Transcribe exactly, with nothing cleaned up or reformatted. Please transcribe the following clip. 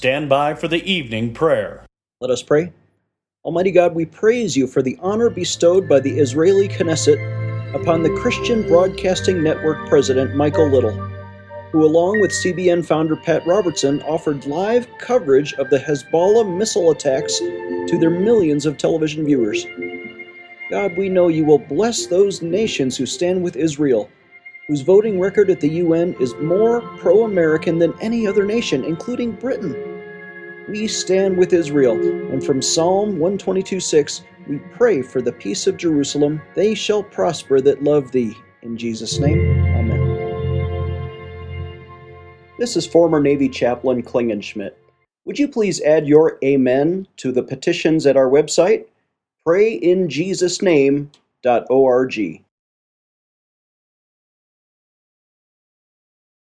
stand by for the evening prayer. Let us pray. Almighty God, we praise you for the honor bestowed by the Israeli Knesset upon the Christian Broadcasting Network President Michael Little, who along with C B N founder Pat Robertson offered live coverage of the Hezbollah missile attacks to their millions of television viewers. God, we know you will bless those nations who stand with Israel, whose voting record at the U N is more pro-American than any other nation, including Britain. We stand with Israel, and from Psalm one twenty-two six, we pray for the peace of Jerusalem. They shall prosper that love thee. In Jesus' name, amen. This is former Navy Chaplain Klingenschmitt. Would you please add your amen to the petitions at our website, pray in jesus name dot org.